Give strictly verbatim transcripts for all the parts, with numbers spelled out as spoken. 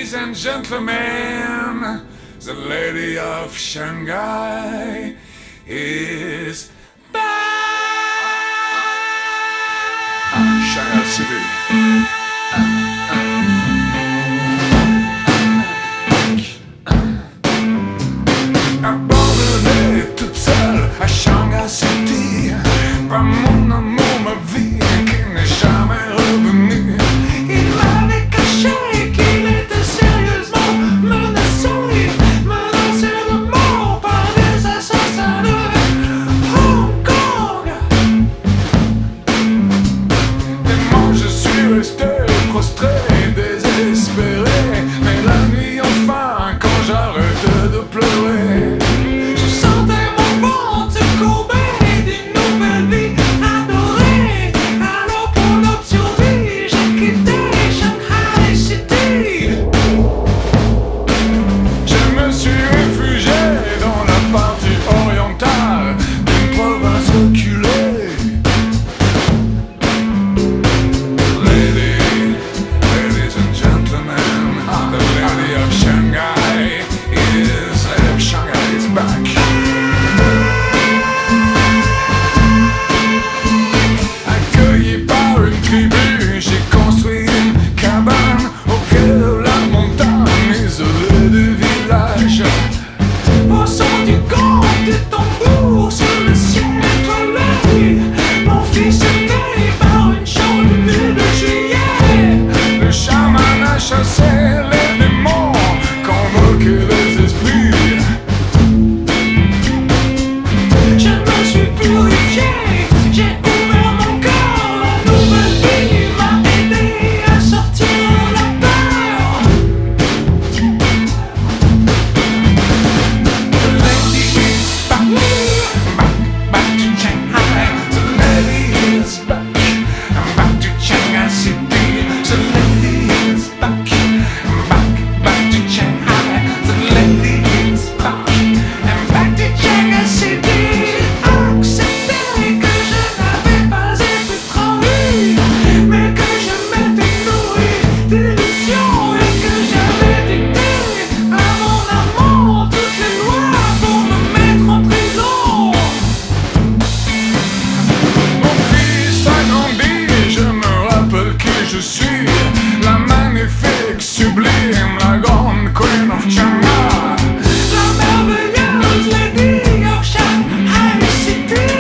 Ladies and gentlemen, the lady of Shanghai is back. Shanghai City. Abandonnée toute seule à Shanghai City par mon amour, ma vie qui n'est jamais revenue. Il m'avait caché qu'il était sérieusement menacé, menacé de mort par des assassins de Hong Kong. Et moi je suis resté prostré, désespéré, mais la nuit enfin quand j'arrête de pleurer, je sentais mon ventre courber d'une nouvelle vie adorée. Alors pour notre survie, j'ai quitté Shanghai City. Je me suis réfugié dans la partie orientale d'une province reculée. Lady, ladies and gentlemen, the lady of Shanghai is uh, Shanghai is back. Accueilli par une tribu, j'ai construit une cabane au pied de la montagne, isolée du village. Au son du gong des tambours sur le ciel étoilé, mon fils est né par une chaude nuit de juillet. Le chaman a chassé les démons, convoqué les esprits. Je me suis purifié, j'ai ouvert mon cœur. La nouvelle vie m'a aidé à sortir la peur. The lady is back, back, back to Shanghai. The lady is back, back to Shanghai City. The lady is back, back, back to Shanghai. The lady is back, and back to Shanghai City. Accepter que je n'avais pas été trahi, mais que je m'étais nourri d'illusions et que j'avais dicté à mon amour toutes les lois pour me mettre en prison. Mon fils a grandi, je me rappelle qui je suis, la magnifique, sublime, la grande Queen of China, la merveilleuse Lady of Shanghai City.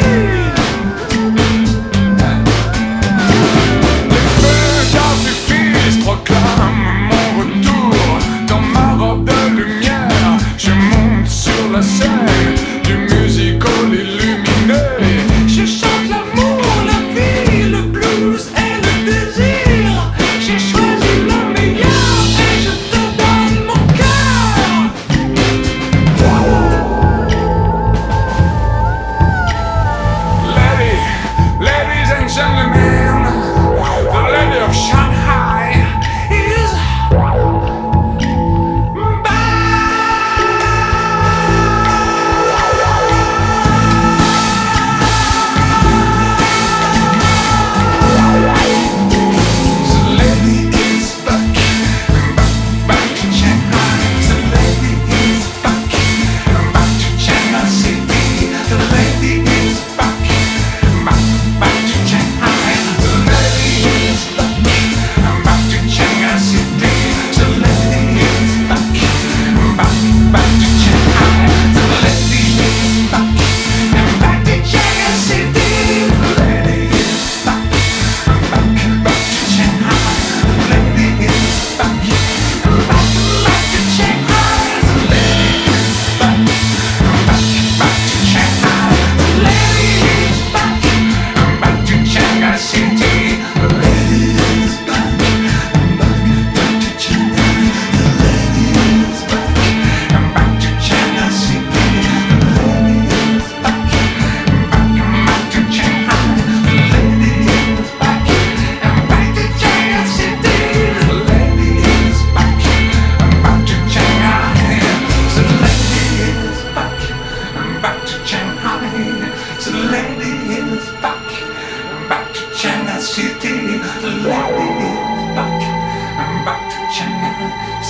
Les feux d'artifice proclament mon retour. Dans ma robe de lumière, je monte sur la scène du musical illuminé. Je chante l'amour, la vie, le blues et le désir. J'ai choisi le meilleur et je te donne mon cœur. Lady, ladies and gentlemen, the lady of Shanghai is the lady is back, back, back to Shanghai. The lady is back, back to Shanghai City. The lady is back, back, back to Shanghai. The lady is back, back to Shanghai City. The lady is back, back, back to Shanghai. The lady is back, and back to Shanghai City. The lady is back, back, back to Shanghai. The lady is back, back, back to Shanghai. The lady is back, back, back to Shanghai. The lady is back, back to Shanghai City. The lady is back, back, back to Shanghai. The lady is back, back to Shanghai City. The lady is back, back, back to Shanghai. The lady is back, and back to Shanghai City. The lady is back, back to Shanghai. The lady is back, back to Shanghai. The lady is back, back to Shanghai City. The lady is back, back to Shanghai.